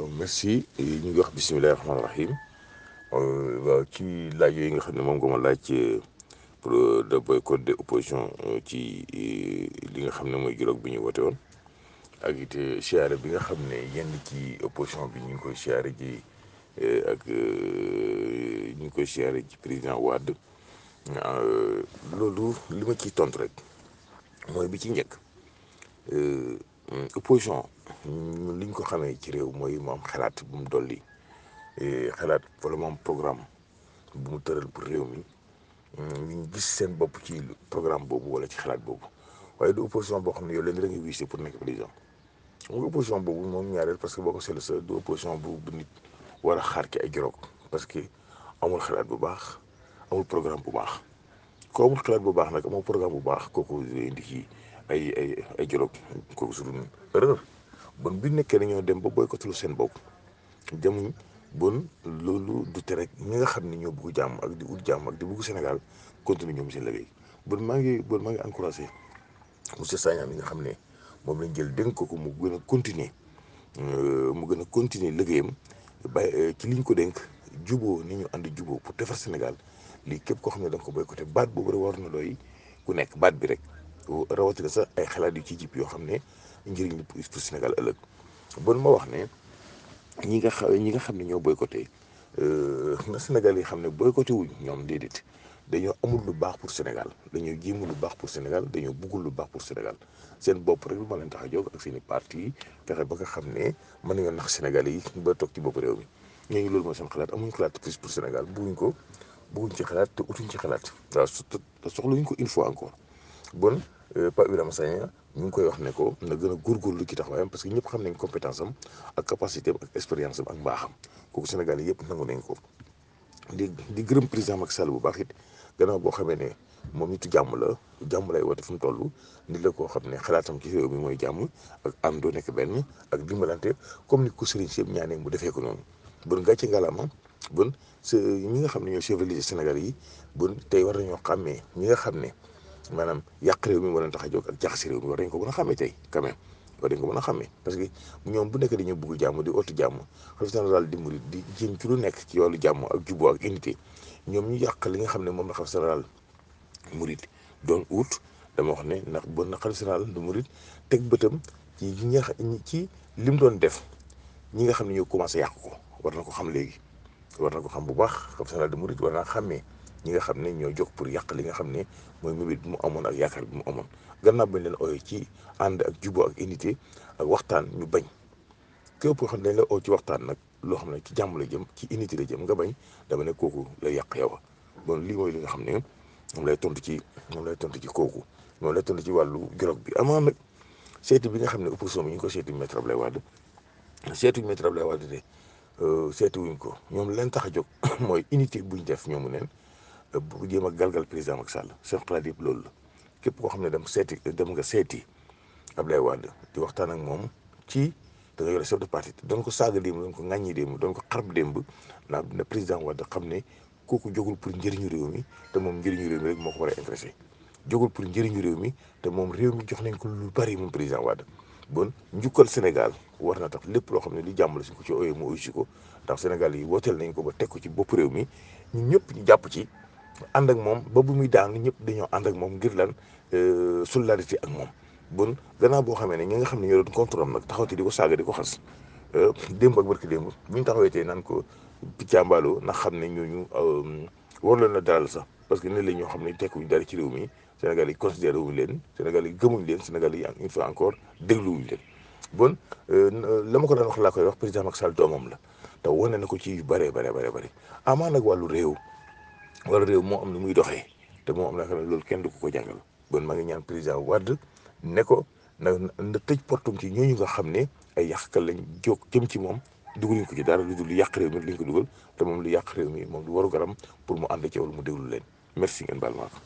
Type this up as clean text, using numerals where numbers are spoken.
merci ñu ngi wax bisimilah rahmaani rahim waaw ci laaj yooyu nga xam ne moom nga ma laaj pour le boycott des oppositions ci li nga xam ne mooy dialogue bi ñu woote woon ak it siyaare bi nga xam ne yenn ci opposition bi ñu ngi koy siyaare ji ak ñu ngi koy siyaare ci président Wade loolu li ma ciy tontu rek mooy bi ci njëkk opposition li ñu ko xamee ci réew mooy mu am xalaat bu mu dolli xalaat wala mu am programme bu mu tëral pour réew mi ñu gis seen bopp ci programme boobu wala ci xalaat boobu waaye du opposition boo xam ne yow leen da ngay visé pour nekk président moom opposition boobu moom ñaareel parce que boo ko seetlu sa du opposition bu nit war a xaar ci ay dialogue parce que amul xalaat bu baax amul programme bu baax ko amul xalaat bu baax nag amul programme bu baax kooku indi ci ay dialogue kooku su dul erreur bon bi nekkee dañoo dem ba boycotté seen bopp demuñ bon loolu du tere ñi nga xam ne ñoo bëgg jàmm ak di ut jàmm ak di bëgg Sénégal continuer ñoom seen liggéey bon maa ngi encouragé monsieur Sagna mi nga xam ne moom lañ jël dénk ko mu gën a continuer liggéeyam bàyyi ci liñ ko dénk juboo ni ñu ànd juboo pour defar Sénégal lii képp koo xam ne da nga ko boycotté baat boobu rek war na doy ku nekk baat bi rek rawatina sax ay xalaat yu ci jib yoo xam ne njëriñ la pour Sénégal ëllëg bon ma wax ne ñi nga xam ne ñoo boycotté na Sénégal yi xam ne boycotté wuñ ñoom déedéet dañoo amul lu baax pour Sénégal dañoo jéemul lu baax pour Sénégal dañoo bëggul lu baax pour Sénégal seen bopp rek lu ma leen tax a jóg ak seen i parti yi fexe ba nga xam ne mën nañoo nax Sénégal yi ba toog ci bopp réew mi ñooñu loolu mooy seen xalaat amuñ xalaat plus pour Sénégal bëgguñ ci xalaat te utuñ ci xalaat waaw soxluñ ko une fois encore bon Pape Ibrahima Sagna ñu ngi koy wax ne ko na gën a góorgóorlu ci taxawaayam parce que ñëpp xam nañ compétence am ak capacité am ak expérience am ak mbaaxam kooku Sénégal yi yëpp nangu nañ ko di gërëm président Macky Sall bu baax it gannaaw boo xamee ne moom nitu jàmm lay woote fu mu toll nit la koo xam ne xalaatam ci réew mi mooy jàmm ak àndoo nekk benn ak dimbalante comme ni ko sëriñ si yëpp ñaanee mu defee ko noonu bon gàcce ngalaama bon ñi nga xam ne ñoo chef religieux Sénégal yi bon tey war nañoo xàmmee ñi nga xam ne maanaam yàq réew mi war nañ tax a jóg ak jaxase réew mi war nañ ko mën a xàmmee tey quand même war nañ ko mën a xàmmee parce que ñoom bu nekk dañoo bëgg jàmm di ootu jàmm xalifa général di murid di jéem ci lu nekk ci yoonu jàmm ak juboo ak unité ñoom ñu yàq li nga xam ne moom la xalifa général murid doon ut dama wax ne ndax bon na xalifa général du murid teg bëtam ci lim doon def ñi nga xam ne ñoo commencé yàq ko war na ko xam léegi war na ko xam bu baax xalifa général du murid war naa xàmmee ñi nga xam ne ñoo jóg pour yàq li nga xam ne mooy mébét bi mu amoon ak yaakaar bi mu amoon gannaaw bañ leen ooyee ci ànd ak juboo ak unité ak waxtaan ñu bañ képp koo xam ne dañ la oo ci waxtaan nag loo xam ne ci jàmm la jëm ci unité la jëm nga bañ dama ne kooku lay yàq yow bon lii mooy li nga xam ne moom lay tontu ci kooku moom lay tontu ci wàllu dialogue bi amaa nag seeti bi nga xam ne opposition bi ñu ngi ko seeti maître Abdoulaye Wade seetuñ maître Abdoulaye Wade de seetuwuñ ko ñoom leen tax a jóg mooy unité buñ def ñoomu neen bu jéem a galgal président Macky Sall seen xalaat yëpp loolu la képp koo xam ne dem nga seeti Abdoulaye Wade di waxtaan ak moom ci da nga yore chef de parti doon ko saaga démb doon ko ŋàññi démb doon ko xarab démb naa ne président Wade xam ne kooku jógul pour njëriñu réew mi te moom njëriñu réew mi rek moo ko war a intéressé jógul pour njëriñu réew mi te moom réew mi jox nañ ko lu bari moom président Wade bon njukkal Sénégal war na tax lépp loo xam ne li jàmm la suñ ko ci ooyee mu oysi ko ndax Sénégal yi wooteel nañ ko ba teg ko ci bopp réew mi ñun ñëpp ñu jàpp ci ànd ak moom ba bu muy daanu ñëpp dañoo ànd ak moom ngir lan solidarité ak moom bon gannaaw boo xamee ne ñi nga xam ne ñoo doon contrôle am nag taxawte di ko saaga di ko xas démb ak barki démb bu ñu taxawee tey naan ko piccambaaloo ndax xam ne ñooñu war leen a dalal sax parce que ne la ñoo xam ne tekkuñu dara ci réew mi Sénégal yi considéré wuñu leen Sénégal yi gëmuñ leen Sénégal yi une fois encore dégluwuñu leen bon la ma ko daan wax laa koy wax président Macky Sall doomam la te wane na ko ci yu bëree bëri amaa nag wàllu réew moo am ni muy doxee te moo am naa xam ne loolu kenn du ko jàngal bon maa ngi ñaan président Wade ne ko na tëj portum ci ñooñu nga xam ne ay yàqkat lañ jóg jëm ci moom dugaluñ ko ci dara lu dul yàq réew mi lañ ko dugal te moom lu yàq réew mi moom du waru garam pour mu ànd ci wala mu déglu leen merci ngeen baal maa ko